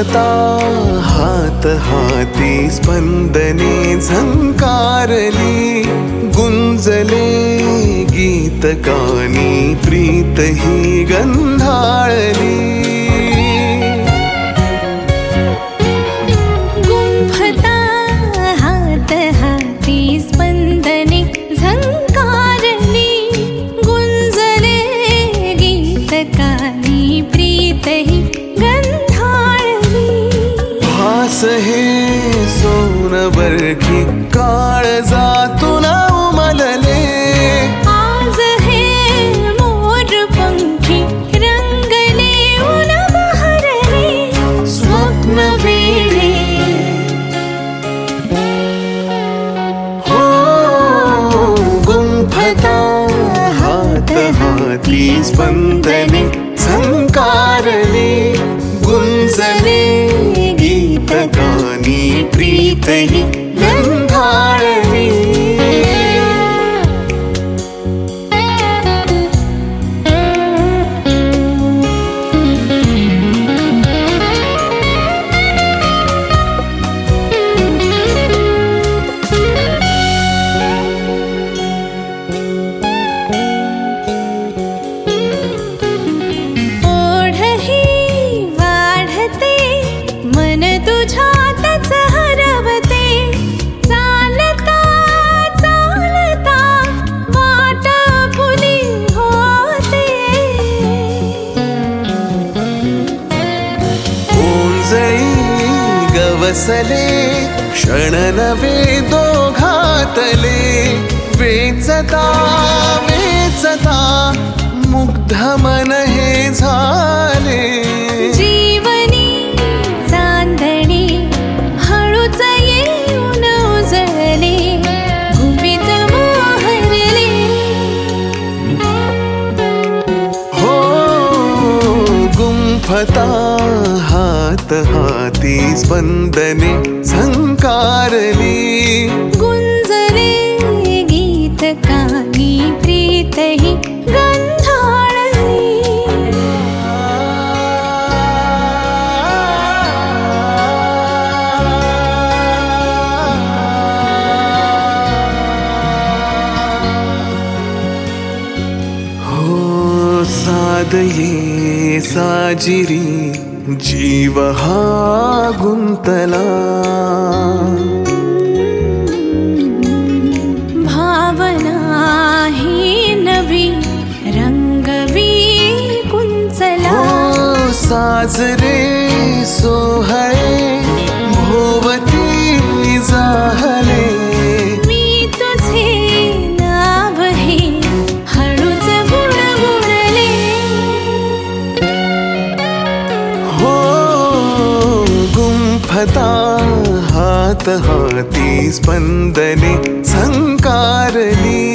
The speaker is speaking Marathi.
गुंफता हात हाती स्पंदने झंकारली, गुंजले गीत कानी प्रीत ही गंधाळली. गुंफता हात हाती स्पंदने झंकारली, गुंजले गीत कानी प्रीत ही गंधाळली. भास हे सोनबरखी काळजातून उमलले, आज हे मोरपंखी रंगले उन बहरले. स्वप्न वेडे हो गुंफता हात हाती स्पंदने झंकारले, गुंजले गीत गाणी प्रीत ही गंधाळली. तुझ्यातच हरवते, चालता चालता वाट फुली होते. ओंजळी गवसले क्षण नवे दोघातले, वेचता वेचता मुग्ध मन हे झाले. गुंफता हात हाती स्पंदने झंकारली, गुंजले गीत कानी प्रीत ही गंधाळली. हो सादये साजिरी जीव हा गुंतला, भावना ही नवी रंगवी कुंचला. साजरे सोहळे भोवती जाहले, मी तुझे नाव हे हळूच गुणगुणले. हो गुंफता हात हाती स्पंदने झंकारली,